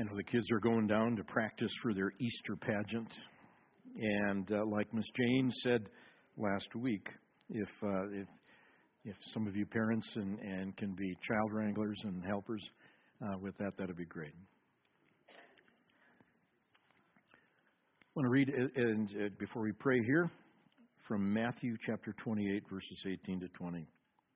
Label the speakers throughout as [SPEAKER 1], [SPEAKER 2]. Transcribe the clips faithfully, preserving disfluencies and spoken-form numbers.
[SPEAKER 1] I know the kids are going down to practice for their Easter pageant. And uh, like Miss Jane said last week, if uh, if if some of you parents and, and can be child wranglers and helpers uh, with that, that would be great. I want to read, and uh, before we pray here, from Matthew chapter twenty-eight, verses eighteen to twenty.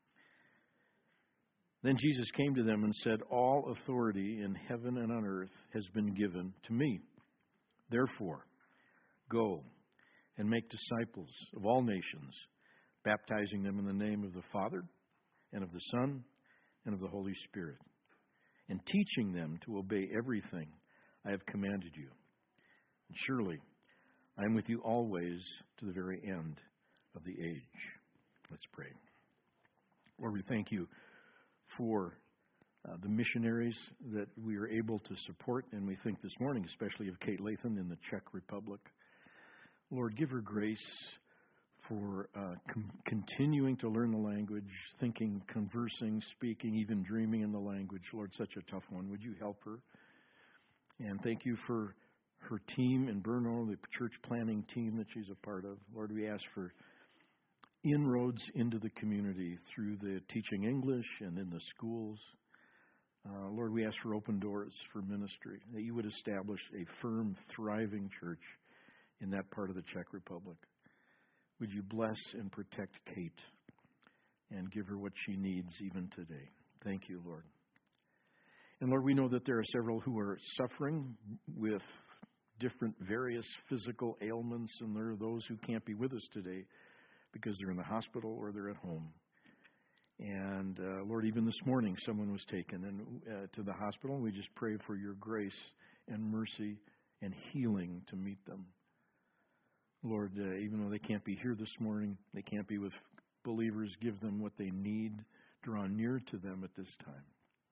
[SPEAKER 1] Then Jesus came to them and said, "All authority in heaven and on earth has been given to me. Therefore, go and make disciples of all nations, baptizing them in the name of the Father and of the Son and of the Holy Spirit, and teaching them to obey everything I have commanded you. And surely I am with you always to the very end of the age." Let's pray. Lord, we thank you for uh, the missionaries that we are able to support, and we think this morning especially of Kate Lathan in the Czech Republic. Lord, give her grace for uh, com- continuing to learn the language, thinking, conversing, speaking, even dreaming in the language. Lord, such a tough one. Would you help her? And thank you for her team in Brno, the church planning team that she's a part of. Lord, we ask for inroads into the community through the teaching English and in the schools. Uh, Lord, we ask for open doors for ministry, that you would establish a firm, thriving church in that part of the Czech Republic. Would you bless and protect Kate and give her what she needs even today? Thank you, Lord. And Lord, we know that there are several who are suffering with different various physical ailments, and there are those who can't be with us today because they're in the hospital or they're at home. And uh, Lord, even this morning, someone was taken and, uh, to the hospital. We just pray for your grace and mercy and healing to meet them. Lord, uh, even though they can't be here this morning, they can't be with believers, give them what they need. Draw near to them at this time.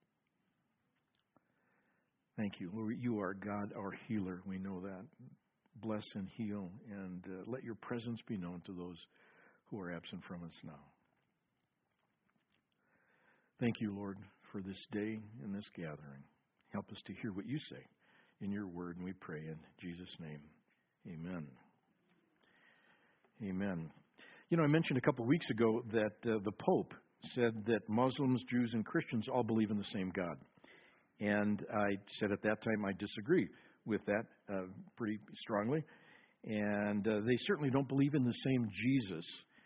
[SPEAKER 1] Thank you. Lord, you are God, our healer. We know that. Bless and heal, and uh, let your presence be known to those who are absent from us now. Thank you, Lord, for this day and this gathering. Help us to hear what you say in your word, and we pray in Jesus' name. Amen. Amen. You know, I mentioned a couple of weeks ago that uh, the Pope said that Muslims, Jews, and Christians all believe in the same God. And I said at that time I disagree with that uh, pretty strongly. And uh, they certainly don't believe in the same Jesus.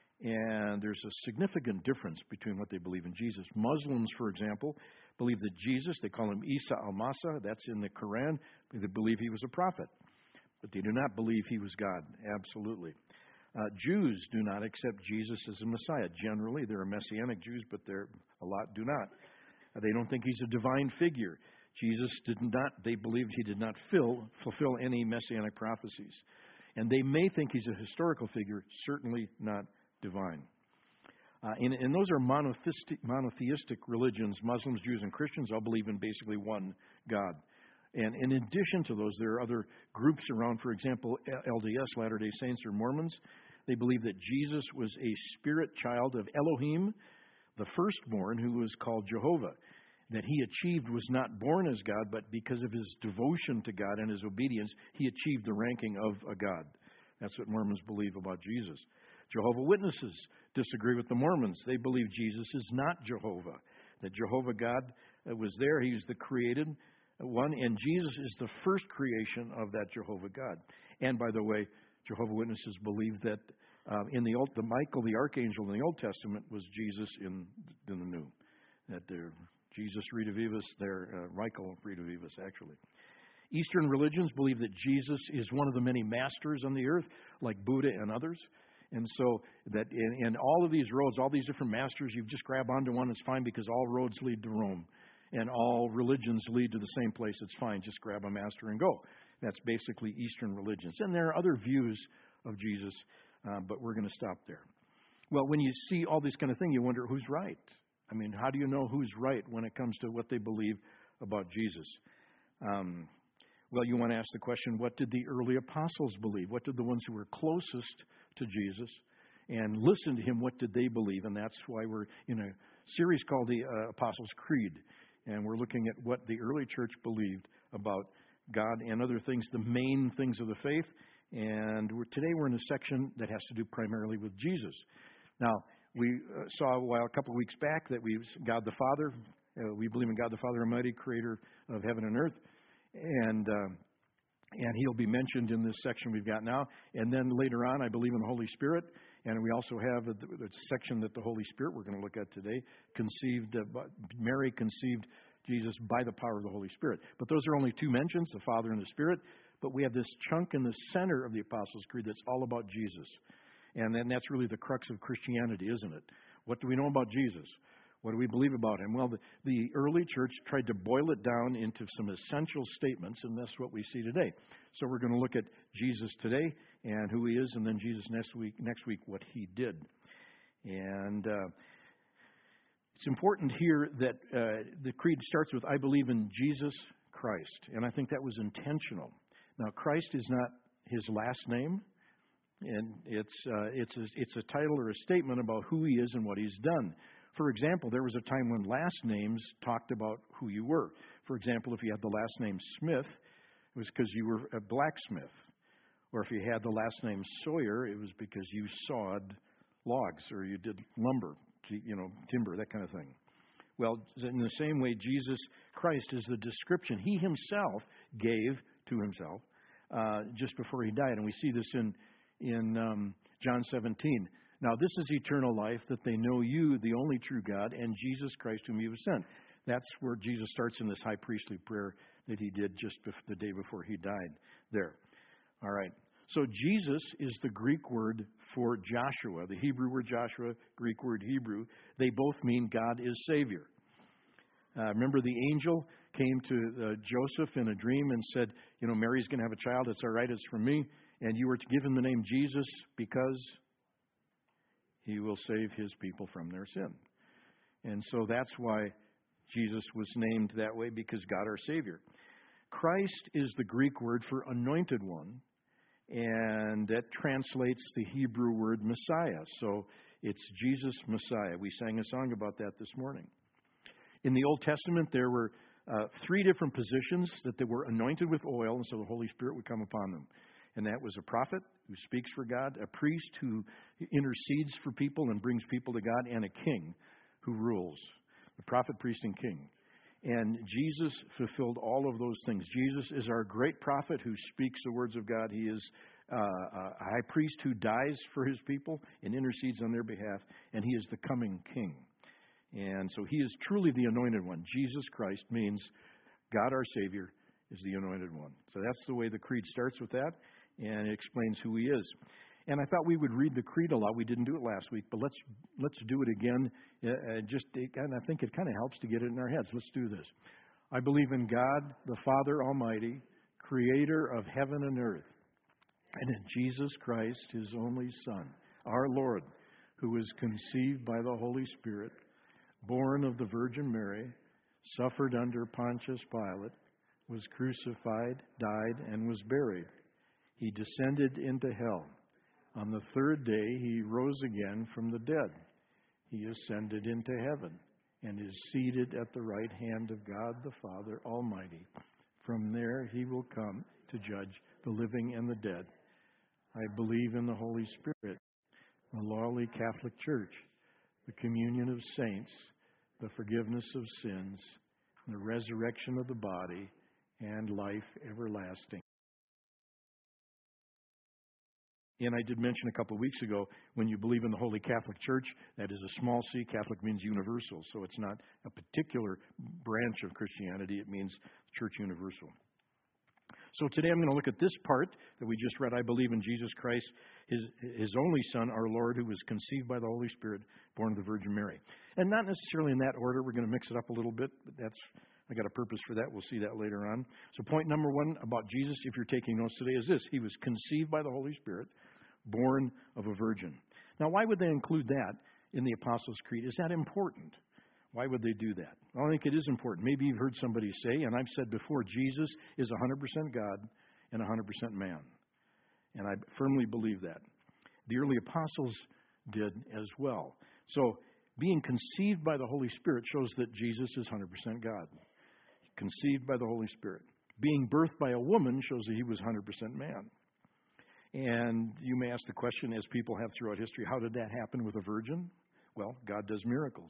[SPEAKER 1] And there's a significant difference between what they believe in Jesus. Muslims, for example, believe that Jesus, they call him Isa al-Masih, that's in the Quran. They believe he was a prophet. But they do not believe he was God, absolutely. Uh, Jews do not accept Jesus as a Messiah. Generally, there are Messianic Jews, but there a lot do not. Uh, they don't think he's a divine figure. Jesus did not, they believed he did not fill, fulfill any Messianic prophecies. And they may think he's a historical figure, certainly not divine. Uh, and, and those are monotheistic, monotheistic religions. Muslims, Jews, and Christians all believe in basically one God. And in addition to those, there are other groups around. For example, L D S, Latter-day Saints, or Mormons. They believe that Jesus was a spirit child of Elohim, the firstborn, who was called Jehovah. That he achieved was not born as God, but because of his devotion to God and his obedience, he achieved the ranking of a God. That's what Mormons believe about Jesus. Jehovah's Witnesses disagree with the Mormons. They believe Jesus is not Jehovah. That Jehovah God was there. He was the created one, and Jesus is the first creation of that Jehovah God. And by the way, Jehovah's Witnesses believe that uh, in the old, the Michael, the archangel in the Old Testament, was Jesus in, in the New. That they're Jesus redivivus, there, uh, Michael redivivus, actually. Eastern religions believe that Jesus is one of the many masters on the earth, like Buddha and others. And so that in, in all of these roads, all these different masters, you just grab onto one, it's fine because all roads lead to Rome. And all religions lead to the same place, it's fine. Just grab a master and go. That's basically Eastern religions. And there are other views of Jesus, uh, but we're going to stop there. Well, when you see all this kind of thing, you wonder who's right. I mean, how do you know who's right when it comes to what they believe about Jesus? Um, well, you want to ask the question, what did the early apostles believe? What did the ones who were closest to Jesus and listen to him, what did they believe? And that's why we're in a series called the uh, Apostles' Creed. And we're looking at what the early church believed about God and other things, the main things of the faith. And we're, today we're in a section that has to do primarily with Jesus. Now, we uh, saw a while, a couple of weeks back, that we God the Father. Uh, we believe in God the Father Almighty, creator of heaven and earth. And uh, and he'll be mentioned in this section we've got now. And then later on, I believe in the Holy Spirit. And we also have a, a section that the Holy Spirit we're going to look at today, conceived, uh, Mary conceived Jesus by the power of the Holy Spirit. But those are only two mentions, the Father and the Spirit. But we have this chunk in the center of the Apostles' Creed that's all about Jesus. And then that's really the crux of Christianity, isn't it? What do we know about Jesus? What do we believe about him? Well, the, the early church tried to boil it down into some essential statements, and that's what we see today. So we're going to look at Jesus today and who he is, and then Jesus next week, next week what he did. And uh, it's important here that uh, the creed starts with, I believe in Jesus Christ. And I think that was intentional. Now, Christ is not his last name, and it's uh, it's a, it's a title or a statement about who he is and what he's done. For example, there was a time when last names talked about who you were. For example, if you had the last name Smith, it was because you were a blacksmith. Or if you had the last name Sawyer, it was because you sawed logs or you did lumber, you know, timber, that kind of thing. Well, in the same way, Jesus Christ is the description he himself gave to himself uh, just before he died. And we see this in, in um, John seventeen. Now, this is eternal life, that they know you, the only true God, and Jesus Christ whom you have sent. That's where Jesus starts in this high priestly prayer that he did just the day before he died there. All right. So Jesus is the Greek word for Joshua. The Hebrew word Joshua, Greek word Hebrew. They both mean God is Savior. Uh, remember the angel came to uh, Joseph in a dream and said, you know, Mary's going to have a child. It's all right. It's from me. And you were to give him the name Jesus because he will save his people from their sin. And so that's why Jesus was named that way, because God our Savior. Christ is the Greek word for anointed one, and that translates the Hebrew word Messiah. So it's Jesus Messiah. We sang a song about that this morning. In the Old Testament, there were uh, three different positions that they were anointed with oil, and so the Holy Spirit would come upon them. And that was a prophet who speaks for God, a priest who intercedes for people and brings people to God, and a king who rules. The prophet, priest, and king. And Jesus fulfilled all of those things. Jesus is our great prophet who speaks the words of God. He is uh, a high priest who dies for his people and intercedes on their behalf. And he is the coming king. And so he is truly the anointed one. Jesus Christ means God our Savior is the anointed one. So that's the way the creed starts with that. And it explains who he is. And I thought we would read the creed a lot. We didn't do it last week, but let's let's do it again. Uh, just, and I think it kind of helps to get it in our heads. Let's do this. I believe in God, the Father Almighty, creator of heaven and earth, and in Jesus Christ, his only Son, our Lord, who was conceived by the Holy Spirit, born of the Virgin Mary, suffered under Pontius Pilate, was crucified, died, and was buried. He descended into hell. On the third day, he rose again from the dead. He ascended into heaven and is seated at the right hand of God the Father Almighty. From there, he will come to judge the living and the dead. I believe in the Holy Spirit, the lawfully Catholic Church, the communion of saints, the forgiveness of sins, the resurrection of the body, and life everlasting. And I did mention a couple of weeks ago, when you believe in the Holy Catholic Church, that is a small c. Catholic means universal. So it's not a particular branch of Christianity. It means Church universal. So today I'm going to look at this part that we just read. I believe in Jesus Christ, his, his only Son, our Lord, who was conceived by the Holy Spirit, born of the Virgin Mary. And not necessarily in that order. We're going to mix it up a little bit, but that's I got a purpose for that. We'll see that later on. So point number one about Jesus, if you're taking notes today, is this. He was conceived by the Holy Spirit, born of a virgin. Now, why would they include that in the Apostles' Creed? Is that important? Why would they do that? Well, I think it is important. Maybe you've heard somebody say, and I've said before, Jesus is one hundred percent God and one hundred percent man. And I firmly believe that. The early apostles did as well. So being conceived by the Holy Spirit shows that Jesus is one hundred percent God. Conceived by the Holy Spirit. being birthed by a woman shows that he was one hundred percent man. And you may ask the question, as people have throughout history, how did that happen with a virgin? Well, God does miracles.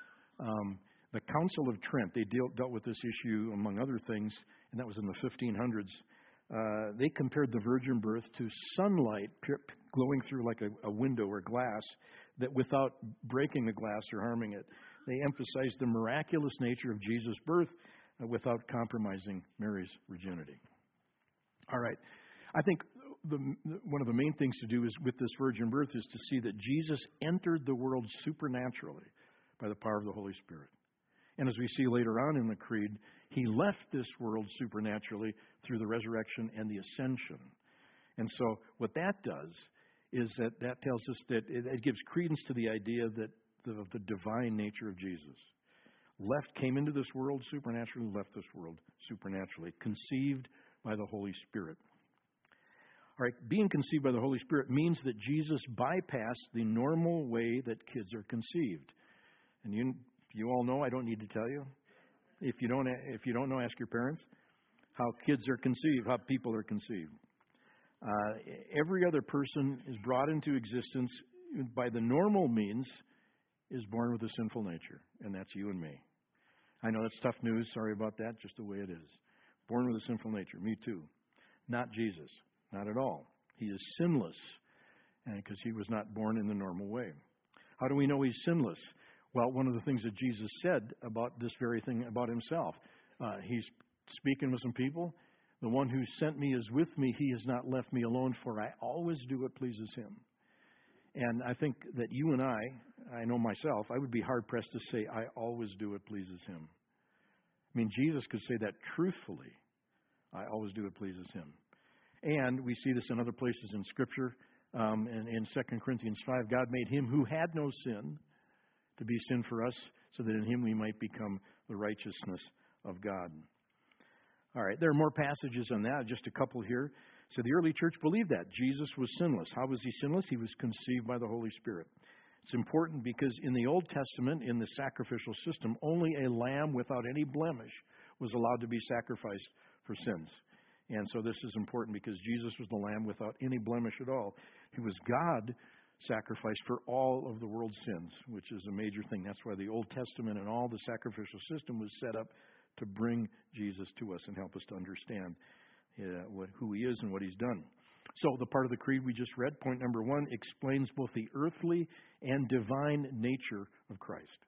[SPEAKER 1] Um, the Council of Trent, they deal, dealt with this issue, among other things, and that was in the fifteen hundreds. Uh, they compared the virgin birth to sunlight glowing through like a, a window or glass, that without breaking the glass or harming it. They emphasized the miraculous nature of Jesus' birth uh, without compromising Mary's virginity. All right. I think the, one of the main things to do is with this virgin birth is to see that Jesus entered the world supernaturally by the power of the Holy Spirit. And as we see later on in the Creed, he left this world supernaturally through the resurrection and the ascension. And so what that does is that that tells us that it, it gives credence to the idea that the, of the divine nature of Jesus. Left, came into this world supernaturally, left this world supernaturally, conceived by the Holy Spirit. All right, being conceived by the Holy Spirit means that Jesus bypassed the normal way that kids are conceived. And you you all know, I don't need to tell you. If you don't if you don't know, ask your parents how kids are conceived, how people are conceived. Uh, every other person is brought into existence by the normal means, is born with a sinful nature, and that's you and me. I know that's tough news. Sorry about that. Just the way it is. Born with a sinful nature. Me too. Not Jesus. Not at all. He is sinless, and because he was not born in the normal way. How do we know he's sinless? Well, one of the things that Jesus said about this very thing about himself, uh, he's speaking with some people. The one who sent me is with me. He has not left me alone, for I always do what pleases him. And I think that you and I, I know myself, I would be hard-pressed to say, I always do what pleases him. I mean, Jesus could say that truthfully. I always do what pleases him. And we see this in other places in Scripture. Um, in, in Second Corinthians five, God made him who had no sin to be sin for us, so that in him we might become the righteousness of God. All right, there are more passages on that, just a couple here. So the early church believed that. Jesus was sinless. How was he sinless? He was conceived by the Holy Spirit. It's important because in the Old Testament, in the sacrificial system, only a lamb without any blemish was allowed to be sacrificed for sins. And so this is important because Jesus was the lamb without any blemish at all. He was God sacrificed for all of the world's sins, which is a major thing. That's why the Old Testament and all the sacrificial system was set up to bring Jesus to us and help us to understand uh, what, who he is and what he's done. So the part of the creed we just read, point number one, explains both the earthly and divine nature of Christ.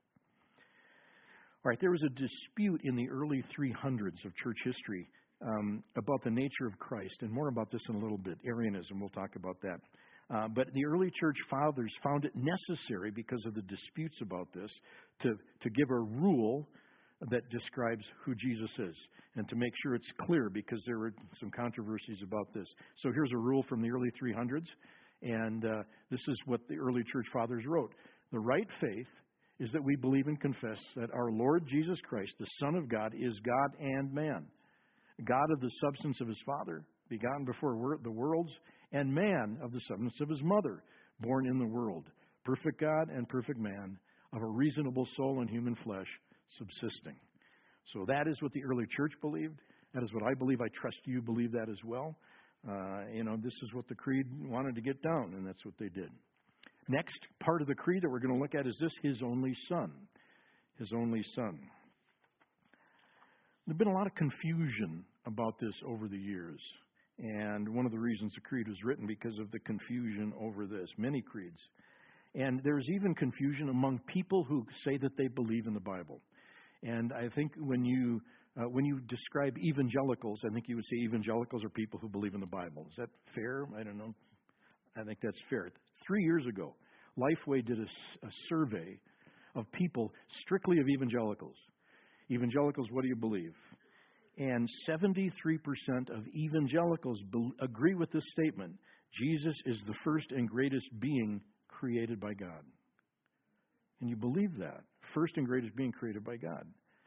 [SPEAKER 1] All right, there was a dispute in the early three hundreds of church history um, about the nature of Christ, and more about this in a little bit. Arianism, we'll talk about that. Uh, but the early church fathers found it necessary, because of the disputes about this, to, to give a rule that describes who Jesus is, and to make sure it's clear, because there were some controversies about this. So here's a rule from the early three hundreds, and uh, this is what the early church fathers wrote. The right faith is that we believe and confess that our Lord Jesus Christ, the Son of God, is God and man, God of the substance of his Father, begotten before the worlds, and man of the substance of his mother, born in the world, perfect God and perfect man, of a reasonable soul and human flesh, subsisting. So that is what the early church believed. That is what I believe. I trust you believe that as well. Uh, you know, this is what the creed wanted to get down, and that's what they did. Next part of the creed that we're going to look at is this: his only Son. His only Son. There's been a lot of confusion about this over the years. And one of the reasons the creed was written, because of the confusion over this. Many creeds. And there's even confusion among people who say that they believe in the Bible. And I think when you uh, when you describe evangelicals, I think you would say evangelicals are people who believe in the Bible. Is that fair? I don't know. I think that's fair. Three years ago, Lifeway did a, a survey of people strictly of evangelicals. Evangelicals, what do you believe? And seventy-three percent of evangelicals be- agree with this statement: Jesus is the first and greatest being created by God. And you believe that. First and greatest being created by God.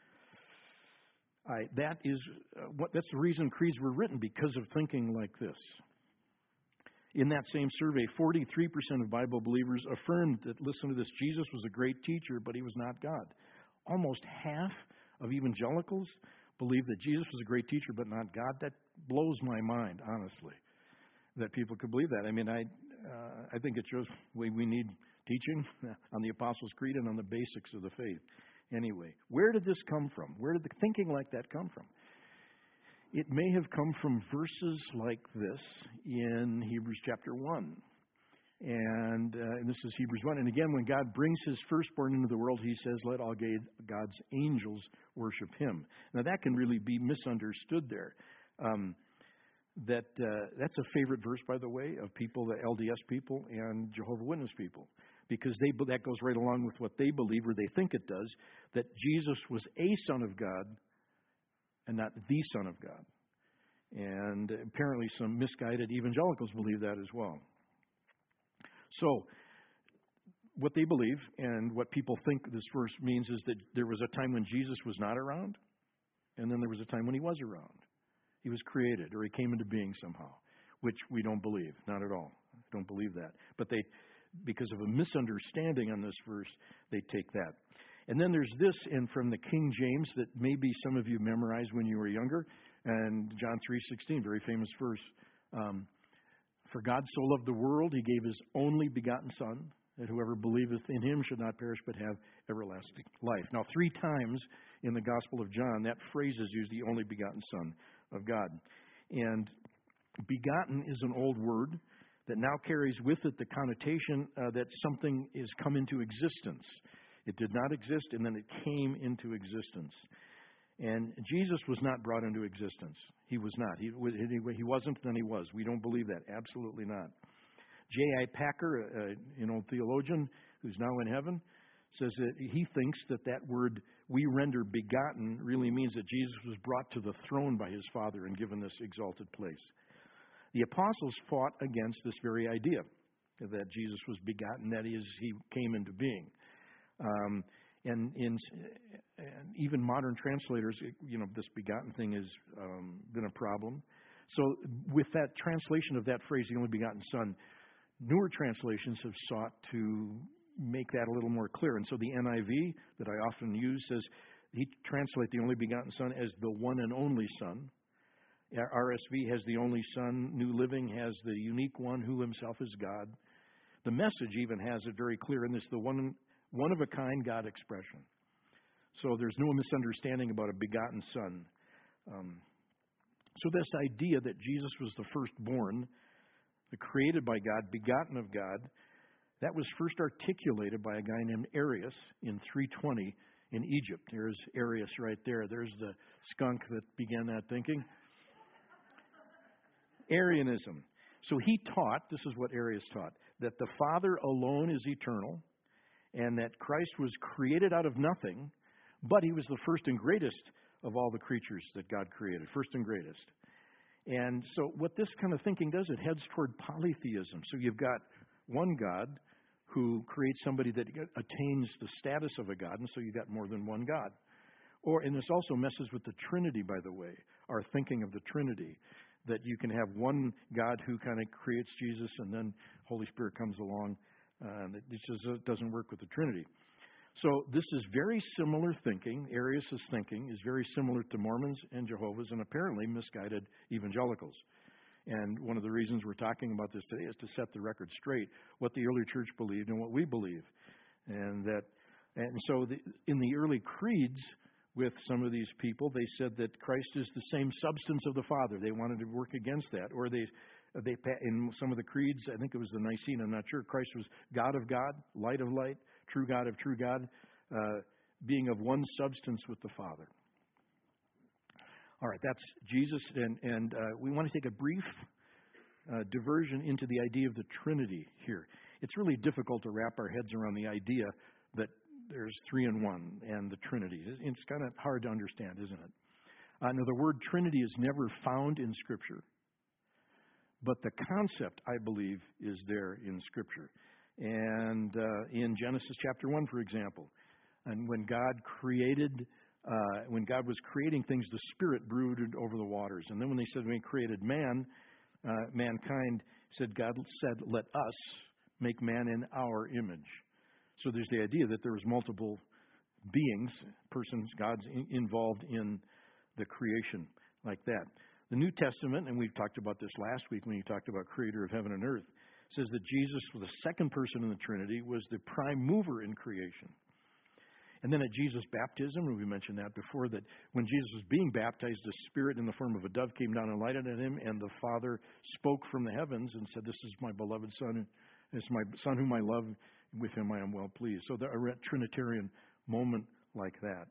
[SPEAKER 1] I, that is uh, what. That's the reason creeds were written, because of thinking like this. In that same survey, forty-three percent of Bible believers affirmed that, listen to this, Jesus was a great teacher, but he was not God. Almost half of evangelicals believe that Jesus was a great teacher but not God, that blows my mind, honestly, that people could believe that. I mean, I uh, I think it shows we, we need teaching on the Apostles' Creed and on the basics of the faith. Anyway, where did this come from? Where did the thinking like that come from? It may have come from verses like this in Hebrews chapter one. And, uh, and this is Hebrews one. And again, when God brings his firstborn into the world, he says, let all God's angels worship him. Now, that can really be misunderstood there. Um, that uh, that's a favorite verse, by the way, of people, the L D S people and Jehovah's Witness people, because they that goes right along with what they believe, or they think it does, that Jesus was a son of God and not the Son of God. And apparently some misguided evangelicals believe that as well. So what they believe and what people think this verse means is that there was a time when Jesus was not around, and then there was a time when he was around. He was created, or he came into being somehow, which we don't believe, not at all. Don't believe that. But they, because of a misunderstanding on this verse, they take that. And then there's this, and from the King James, that maybe some of you memorized when you were younger, and John three sixteen, very famous verse. Um, For God so loved the world, he gave his only begotten Son, that whoever believeth in him should not perish but have everlasting life. Now, three times in the Gospel of John, that phrase is used, the only begotten Son of God. And begotten is an old word that now carries with it the connotation uh, that something is come into existence. It did not exist, and then it came into existence. And Jesus was not brought into existence. He was not. He, he wasn't, then he was. We don't believe that. Absolutely not. J I Packer, uh, an old theologian who's now in heaven, says that he thinks that that word we render begotten really means that Jesus was brought to the throne by his Father and given this exalted place. The apostles fought against this very idea that Jesus was begotten, that is, he came into being. Um, and in and even modern translators, you know, this begotten thing has um, been a problem. So with that translation of that phrase, the only begotten Son, newer translations have sought to make that a little more clear. And so the N I V that I often use says, he translate the only begotten Son as the one and only Son. R S V has the only Son. New Living has the unique one who himself is God. The Message even has it very clear in this, the one, one of a kind God expression. So there's no misunderstanding about a begotten Son. Um, so this idea that Jesus was the firstborn, the created by God, begotten of God, that was first articulated by a guy named Arius in three twenty in Egypt. There's Arius right there. There's the skunk that began that thinking. Arianism. So he taught, this is what Arius taught, that the Father alone is eternal and that Christ was created out of nothing, but he was the first and greatest of all the creatures that God created, first and greatest. And so what this kind of thinking does, it heads toward polytheism. So you've got one God who creates somebody that attains the status of a God, and so you've got more than one God. Or, and this also messes with the Trinity, by the way, our thinking of the Trinity, that you can have one God who kind of creates Jesus, and then Holy Spirit comes along, uh, and it just it doesn't work with the Trinity. So this is very similar thinking. Arius' thinking is very similar to Mormons and Jehovah's and apparently misguided evangelicals. And one of the reasons we're talking about this today is to set the record straight, what the early church believed and what we believe. And that, and so the, in the early creeds with some of these people, they said that Christ is the same substance of the Father. They wanted to work against that. Or they, they in some of the creeds, I think it was the Nicene, I'm not sure, Christ was God of God, light of light, true God of true God, uh, being of one substance with the Father. All right, that's Jesus, and, and uh, we want to take a brief uh, diversion into the idea of the Trinity here. It's really difficult to wrap our heads around the idea that there's three in one and the Trinity. It's kind of hard to understand, isn't it? Uh, now, the word Trinity is never found in Scripture, but the concept, I believe, is there in Scripture. And uh, in Genesis chapter one, for example, and when God created, uh, when God was creating things, the Spirit brooded over the waters. And then when they said, when He created man, uh, mankind, said, God said, let us make man in our image. So there's the idea that there was multiple beings, persons, gods in, involved in the creation like that. The New Testament, and we talked about this last week when you talked about creator of heaven and earth, says that Jesus, the second person in the Trinity, was the prime mover in creation. And then at Jesus' baptism, and we mentioned that before, that when Jesus was being baptized, the Spirit in the form of a dove came down and lighted on him, and the Father spoke from the heavens and said, "This is my beloved Son, it's my Son whom I love, with him I am well pleased." So there a Trinitarian moment like that.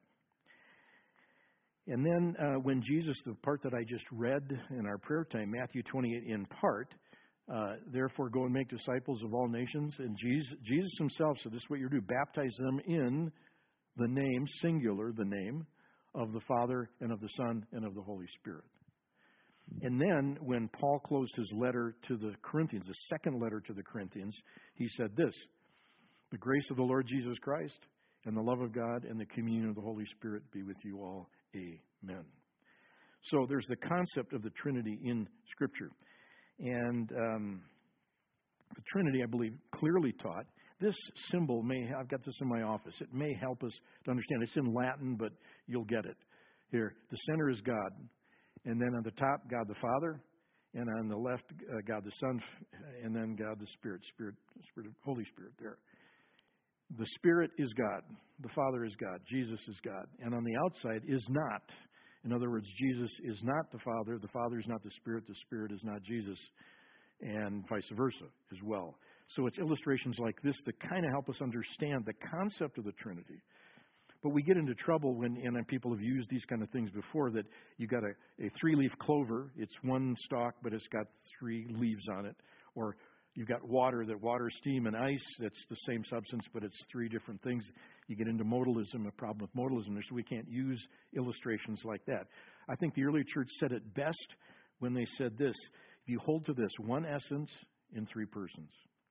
[SPEAKER 1] And then uh, when Jesus, the part that I just read in our prayer time, Matthew twenty-eight, in part, uh, therefore go and make disciples of all nations. And Jesus, Jesus himself said, "This is what you do: baptize them in the name, singular, the name of the Father and of the Son and of the Holy Spirit." And then when Paul closed his letter to the Corinthians, the second letter to the Corinthians, he said this: "The grace of the Lord Jesus Christ and the love of God and the communion of the Holy Spirit be with you all. Amen." So there's the concept of the Trinity in Scripture. And um, the Trinity, I believe, clearly taught. This symbol may, I've got this in my office, it may help us to understand. It's in Latin, but you'll get it. Here, the center is God. And then on the top, God the Father. And on the left, uh, God the Son. And then God the Spirit, Spirit, Spirit, Holy Spirit there. The Spirit is God. The Father is God. Jesus is God. And on the outside is not. In other words, Jesus is not the Father. The Father is not the Spirit. The Spirit is not Jesus. And vice versa as well. So it's illustrations like this that kind of help us understand the concept of the Trinity. But we get into trouble when, and people have used these kind of things before, that you got a, a three-leaf clover. It's one stalk, but it's got three leaves on it. Or you've got water, that water, steam, and ice. That's the same substance, but it's three different things. You get into modalism, a problem with modalism. So we can't use illustrations like that. I think the early church said it best when they said this: if you hold to this, one essence in three persons.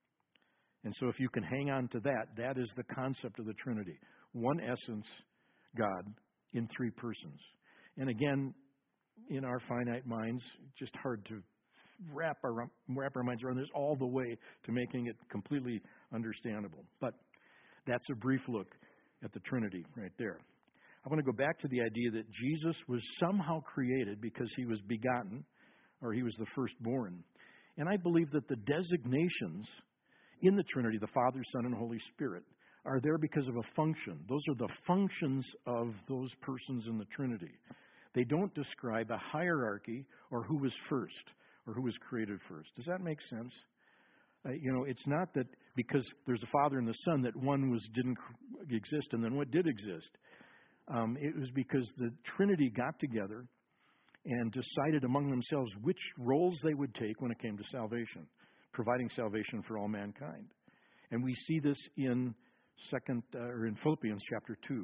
[SPEAKER 1] And so if you can hang on to that, that is the concept of the Trinity. One essence, God, in three persons. And again, in our finite minds, just hard to wrap our, wrap our minds around this all the way to making it completely understandable. But that's a brief look at the Trinity right there. I want to go back to the idea that Jesus was somehow created because he was begotten, or he was the firstborn. And I believe that the designations in the Trinity, the Father, Son, and Holy Spirit, are there because of a function. Those are the functions of those persons in the Trinity. They don't describe a hierarchy or who was first or who was created first. Does that make sense? Uh, you know, it's not that because there's a Father and the Son that one was didn't exist and then what did exist. Um, it was because the Trinity got together and decided among themselves which roles they would take when it came to salvation, providing salvation for all mankind. And we see this in second uh, or in Philippians chapter two.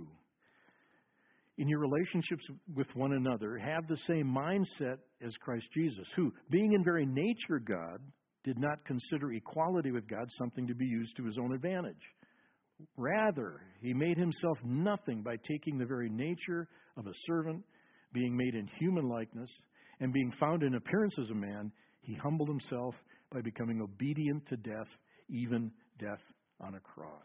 [SPEAKER 1] In your relationships with one another, have the same mindset as Christ Jesus, who, being in very nature God, did not consider equality with God something to be used to his own advantage. Rather, he made himself nothing by taking the very nature of a servant, being made in human likeness, and being found in appearance as a man, he humbled himself by becoming obedient to death, even death on a cross.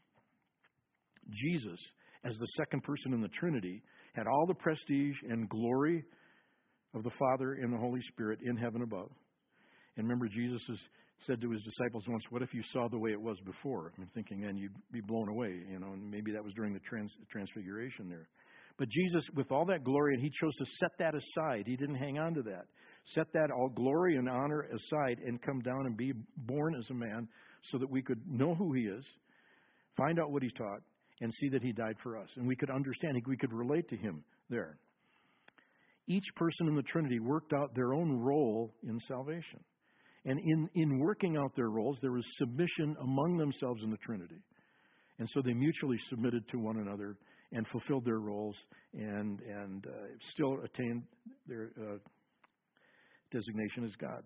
[SPEAKER 1] Jesus, as the second person in the Trinity, had all the prestige and glory of the Father and the Holy Spirit in heaven above. And remember, Jesus has said to his disciples once, "What if you saw the way it was before?" I'm thinking then you'd be blown away, you know, and maybe that was during the trans- transfiguration there. But Jesus, with all that glory, and he chose to set that aside. He didn't hang on to that. Set that all glory and honor aside and come down and be born as a man so that we could know who he is, find out what he taught, and see that he died for us. And we could understand, we could relate to him there. Each person in the Trinity worked out their own role in salvation. And in, in working out their roles, there was submission among themselves in the Trinity. And so they mutually submitted to one another and fulfilled their roles and, and uh, still attained their uh, designation as God.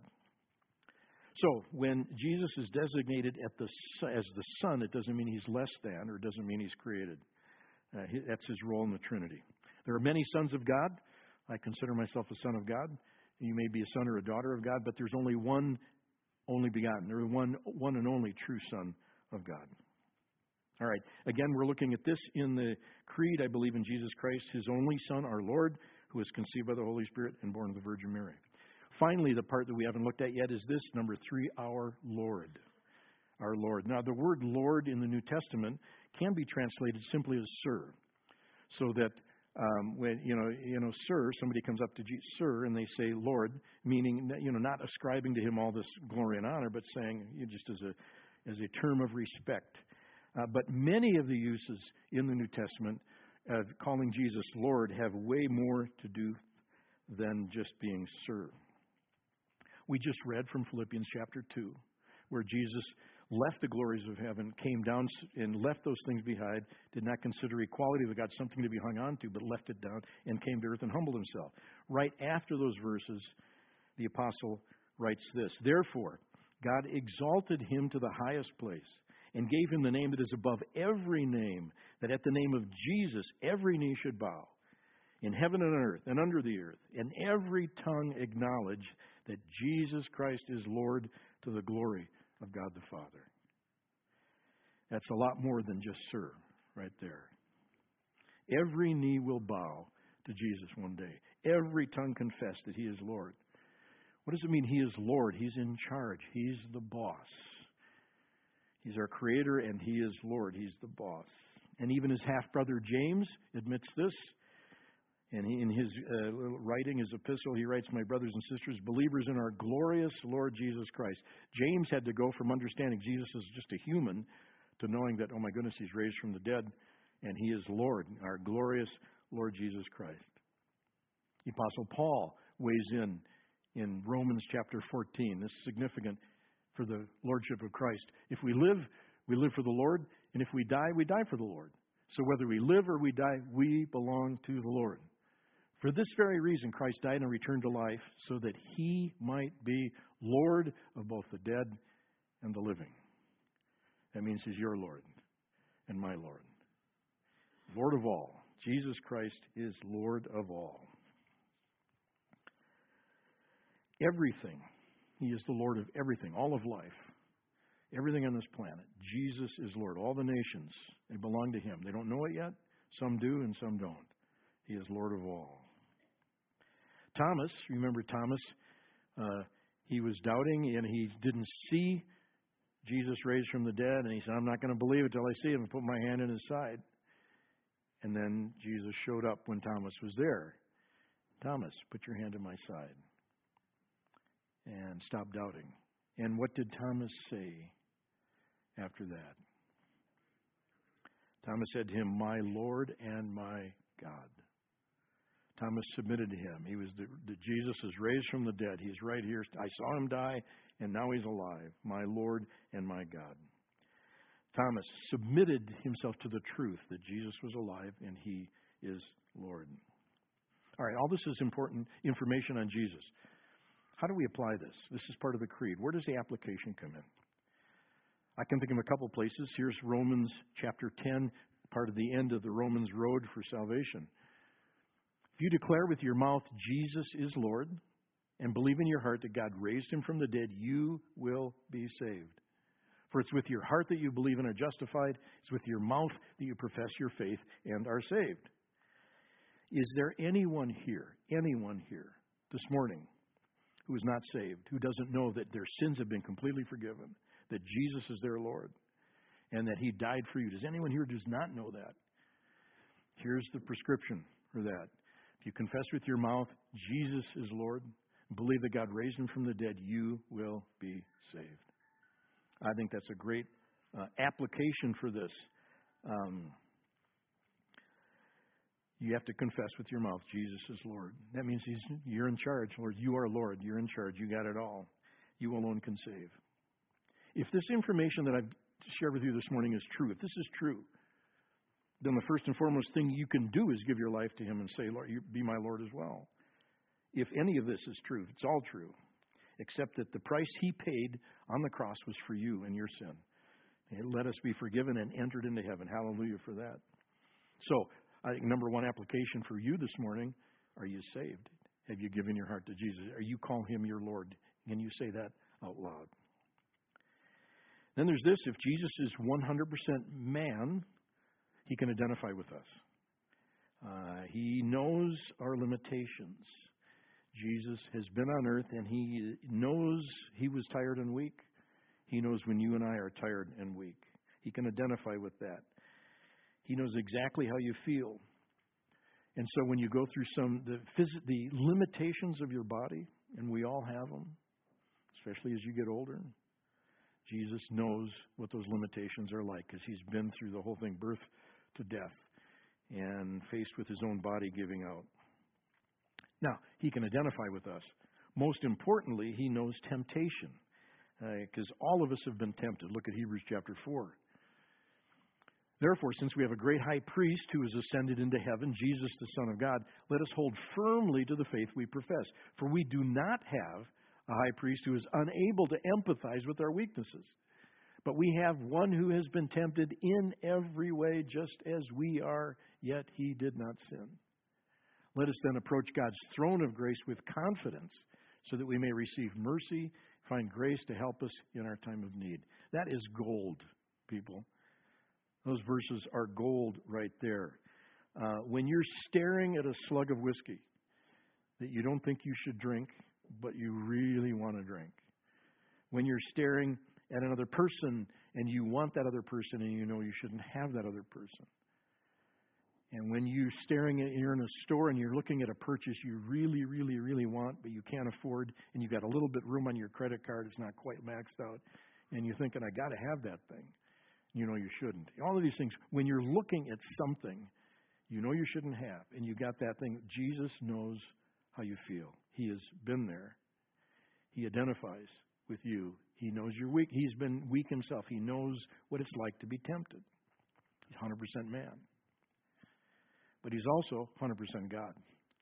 [SPEAKER 1] So when Jesus is designated at the, as the Son, it doesn't mean he's less than or it doesn't mean he's created. Uh, he, that's his role in the Trinity. There are many sons of God. I consider myself a son of God. You may be a son or a daughter of God, but there's only one only begotten. There is one, one and only true Son of God. All right. Again, we're looking at this in the Creed. I believe in Jesus Christ, his only Son, our Lord, who was conceived by the Holy Spirit and born of the Virgin Mary. Finally, the part that we haven't looked at yet is this, number three, our Lord. Our Lord. Now, the word Lord in the New Testament can be translated simply as Sir. So that um, when, you know, you know, Sir, somebody comes up to Jesus, Sir, and they say Lord, meaning, you know, not ascribing to him all this glory and honor, but saying, you know, just as a, as a term of respect. Uh, but many of the uses in the New Testament of calling Jesus Lord have way more to do than just being Sir. We just read from Philippians chapter two, where Jesus left the glories of heaven, came down and left those things behind, did not consider equality with God something to be hung on to, but left it down and came to earth and humbled himself. Right after those verses, the apostle writes this, therefore, God exalted him to the highest place and gave him the name that is above every name, that at the name of Jesus every knee should bow, in heaven and on earth and under the earth, and every tongue acknowledge that Jesus Christ is Lord to the glory of God the Father. That's a lot more than just Sir right there. Every knee will bow to Jesus one day. Every tongue confess that he is Lord. What does it mean he is Lord? He's in charge. He's the boss. He's our creator and he is Lord. He's the boss. And even his half-brother James admits this. And he, in his uh, writing, his epistle, he writes, my brothers and sisters, believers in our glorious Lord Jesus Christ. James had to go from understanding Jesus is just a human to knowing that, oh my goodness, he's raised from the dead and he is Lord, our glorious Lord Jesus Christ. The Apostle Paul weighs in in Romans chapter fourteen. This is significant for the Lordship of Christ. If we live, we live for the Lord, and if we die, we die for the Lord. So whether we live or we die, we belong to the Lord. For this very reason, Christ died and returned to life, so that he might be Lord of both the dead and the living. That means he's your Lord and my Lord. Lord of all. Jesus Christ is Lord of all. Everything. He is the Lord of everything, all of life. Everything on this planet. Jesus is Lord. All the nations, they belong to him. They don't know it yet. Some do and some don't. He is Lord of all. Thomas, remember Thomas, uh, he was doubting and he didn't see Jesus raised from the dead. And he said, I'm not going to believe it till I see him and put my hand in his side. And then Jesus showed up when Thomas was there. Thomas, put your hand in my side. And stop doubting. And what did Thomas say after that? Thomas said to him, my Lord and my God. Thomas submitted to him. He was the, the Jesus is raised from the dead. He's right here. I saw him die, and now he's alive. My Lord and my God. Thomas submitted himself to the truth that Jesus was alive and he is Lord. All right, all this is important information on Jesus. How do we apply this? This is part of the creed. Where does the application come in? I can think of a couple places. Here's Romans chapter ten, part of the end of the Romans road for salvation. If you declare with your mouth Jesus is Lord and believe in your heart that God raised him from the dead, you will be saved. For it's with your heart that you believe and are justified. It's with your mouth that you profess your faith and are saved. Is there anyone here, anyone here this morning who is not saved, who doesn't know that their sins have been completely forgiven, that Jesus is their Lord, and that he died for you? Does anyone here who does not know that? Here's the prescription for that. If you confess with your mouth, Jesus is Lord, and believe that God raised him from the dead, you will be saved. I think that's a great uh, application for this. Um, you have to confess with your mouth, Jesus is Lord. That means he's, you're in charge, Lord. You are Lord. You're in charge. You got it all. You alone can save. If this information that I've shared with you this morning is true, if this is true, then the first and foremost thing you can do is give your life to him and say, Lord, you be my Lord as well. If any of this is true, it's all true, except that the price he paid on the cross was for you and your sin. And let us be forgiven and entered into heaven. Hallelujah for that. So, I think number one application for you this morning, are you saved? Have you given your heart to Jesus? Are you calling him your Lord? Can you say that out loud? Then there's this, if Jesus is one hundred percent man, he can identify with us. Uh, he knows our limitations. Jesus has been on earth, and He knows He was tired and weak. He knows when you and I are tired and weak. He can identify with that. He knows exactly how you feel. And so when you go through some the phys- the limitations of your body, and we all have them, especially as you get older, Jesus knows what those limitations are like because He's been through the whole thing, birth to death, and faced with His own body giving out. Now, He can identify with us. Most importantly, He knows temptation, because uh, all of us have been tempted. Look at Hebrews chapter four. Therefore, since we have a great high priest who has ascended into heaven, Jesus the Son of God, let us hold firmly to the faith we profess. For we do not have a high priest who is unable to empathize with our weaknesses, but we have one who has been tempted in every way just as we are, yet He did not sin. Let us then approach God's throne of grace with confidence so that we may receive mercy, find grace to help us in our time of need. That is gold, people. Those verses are gold right there. Uh, when you're staring at a slug of whiskey that you don't think you should drink, but you really want to drink. When you're staring at another person and you want that other person and you know you shouldn't have that other person. And when you're staring at, you're in a store and you're looking at a purchase you really, really, really want, but you can't afford, and you've got a little bit room on your credit card, it's not quite maxed out, and you're thinking, I got to have that thing. You know you shouldn't. All of these things, when you're looking at something you know you shouldn't have, and you got that thing, Jesus knows how you feel. He has been there. He identifies with you. He knows you're weak. He's been weak himself. He knows what it's like to be tempted. He's one hundred percent man. But He's also one hundred percent God.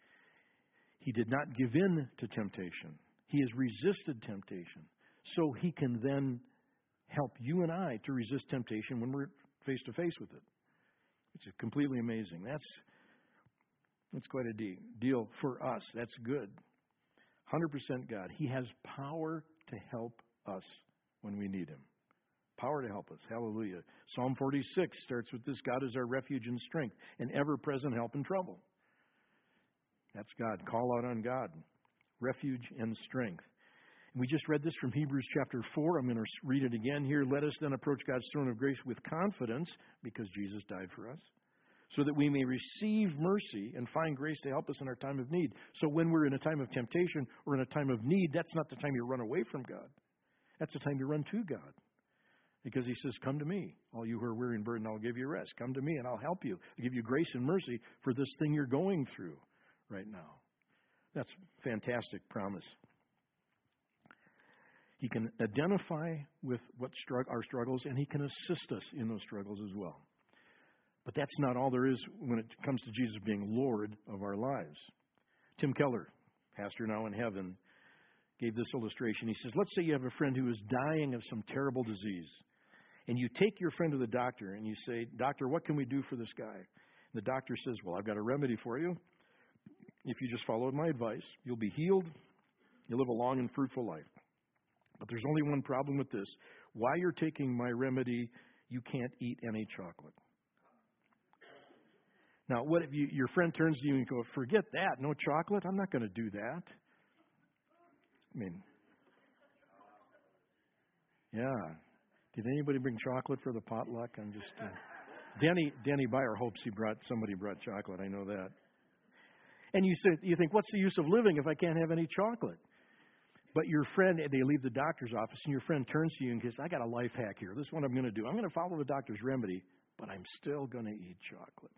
[SPEAKER 1] He did not give in to temptation. He has resisted temptation. So He can then help you and I to resist temptation when we're face to face with it. Which is completely amazing. That's that's quite a de- deal for us. That's good. one hundred percent God. He has power to help us when we need Him. Power to help us. Hallelujah. Psalm forty-six starts with this: God is our refuge and strength, an ever-present help in trouble. That's God. Call out on God. Refuge and strength. And we just read this from Hebrews chapter four. I'm going to read it again here. Let us then approach God's throne of grace with confidence, because Jesus died for us, so that we may receive mercy and find grace to help us in our time of need. So when we're in a time of temptation or in a time of need, that's not the time you run away from God. That's the time you run to God. Because He says, come to me, all you who are weary and burdened, I'll give you rest. Come to me and I'll help you. I'll give you grace and mercy for this thing you're going through right now. That's a fantastic promise. He can identify with what strugg- our struggles, and He can assist us in those struggles as well. But that's not all there is when it comes to Jesus being Lord of our lives. Tim Keller, pastor now in heaven, gave this illustration. He says, let's say you have a friend who is dying of some terrible disease, and you take your friend to the doctor and you say, doctor, what can we do for this guy? And the doctor says, well, I've got a remedy for you. If you just follow my advice, you'll be healed. You'll live a long and fruitful life. But there's only one problem with this. While you're taking my remedy, you can't eat any chocolate. Now, what if you, your friend turns to you and goes, forget that, no chocolate? I'm not going to do that. I mean, yeah. Did anybody bring chocolate for the potluck? I'm just, uh, Danny, Danny Byer hopes he brought, somebody brought chocolate. I know that. And you say, you think, what's the use of living if I can't have any chocolate? But your friend, they leave the doctor's office, and your friend turns to you and says, I got a life hack here. This is what I'm going to do. I'm going to follow the doctor's remedy, but I'm still going to eat chocolate.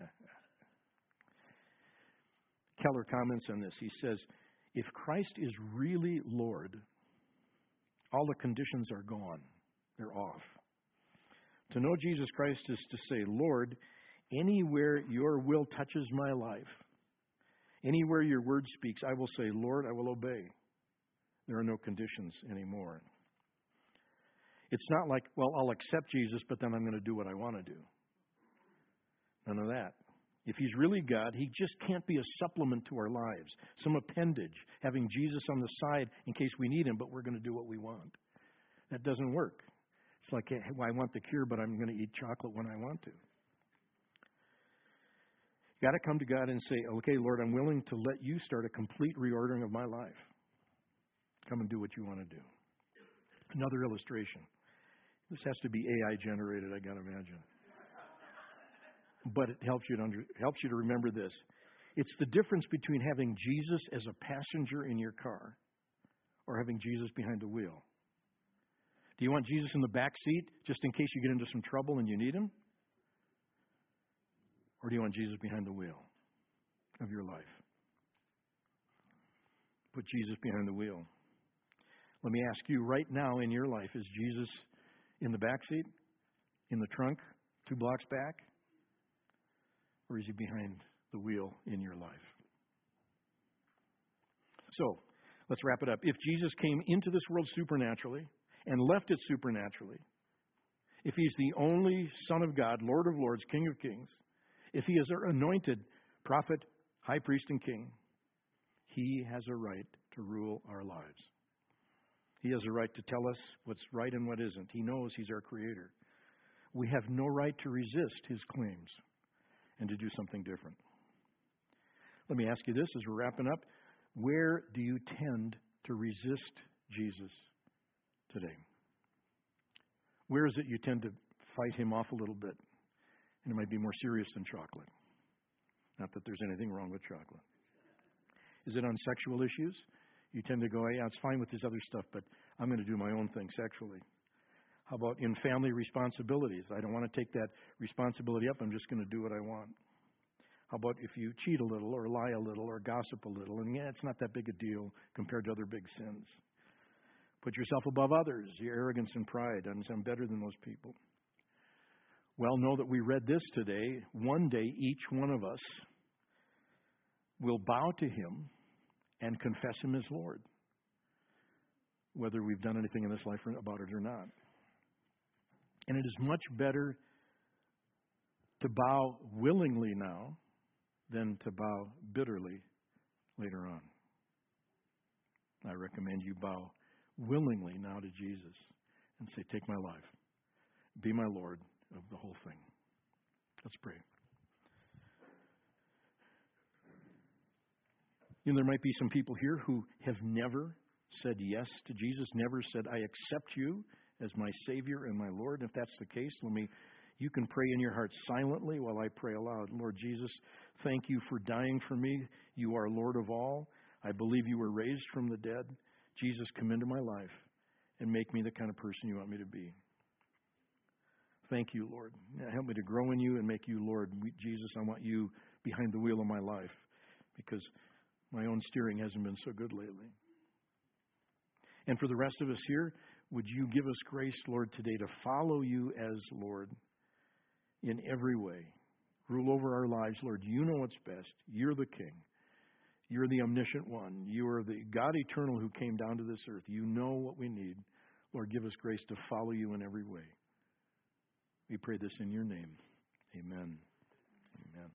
[SPEAKER 1] Keller comments on this. He says, if Christ is really Lord, all the conditions are gone. They're off. To know Jesus Christ is to say, Lord, anywhere your will touches my life, anywhere your word speaks, I will say, Lord, I will obey. There are no conditions anymore. It's not like, well, I'll accept Jesus, but then I'm going to do what I want to do. None of that. If He's really God, He just can't be a supplement to our lives, some appendage, having Jesus on the side in case we need Him, but we're going to do what we want. That doesn't work. It's like, hey, well, I want the cure, but I'm going to eat chocolate when I want to. You got to come to God and say, okay, Lord, I'm willing to let you start a complete reordering of my life. Come and do what you want to do. Another illustration. This has to be A I generated, I got to imagine. But it helps you to under, helps you to remember this. It's the difference between having Jesus as a passenger in your car or having Jesus behind the wheel. Do you want Jesus in the back seat just in case you get into some trouble and you need him? Or do you want Jesus behind the wheel of your life? Put Jesus behind the wheel. Let me ask you right now in your life, is Jesus in the back seat, in the trunk, two blocks back? Or is he behind the wheel in your life? So, let's wrap it up. If Jesus came into this world supernaturally and left it supernaturally, if he's the only Son of God, Lord of Lords, King of Kings, if he is our anointed prophet, high priest, and king, he has a right to rule our lives. He has a right to tell us what's right and what isn't. He knows he's our creator. We have no right to resist his claims and to do something different. Let me ask you this as we're wrapping up. Where do you tend to resist Jesus today? Where is it you tend to fight him off a little bit? And it might be more serious than chocolate. Not that there's anything wrong with chocolate. Is it on sexual issues? You tend to go, yeah, it's fine with this other stuff, but I'm going to do my own thing sexually. How about in family responsibilities? I don't want to take that responsibility up. I'm just going to do what I want. How about if you cheat a little or lie a little or gossip a little? And yeah, it's not that big a deal compared to other big sins. Put yourself above others, your arrogance and pride. I'm, I'm better than those people. Well, know that we read this today. One day, each one of us will bow to him and confess him as Lord, whether we've done anything in this life about it or not. And it is much better to bow willingly now than to bow bitterly later on. I recommend you bow willingly now to Jesus and say, take my life. Be my Lord of the whole thing. Let's pray. You know, there might be some people here who have never said yes to Jesus, never said, I accept you as my Savior and my Lord. If that's the case, let me, you can pray in your heart silently while I pray aloud. Lord Jesus, thank you for dying for me. You are Lord of all. I believe you were raised from the dead. Jesus, come into my life and make me the kind of person you want me to be. Thank you, Lord. Now help me to grow in you and make you Lord. Jesus, I want you behind the wheel of my life because my own steering hasn't been so good lately. And for the rest of us here, would you give us grace, Lord, today to follow you as Lord in every way. Rule over our lives, Lord. You know what's best. You're the King. You're the omniscient one. You are the God eternal who came down to this earth. You know what we need. Lord, give us grace to follow you in every way. We pray this in your name. Amen.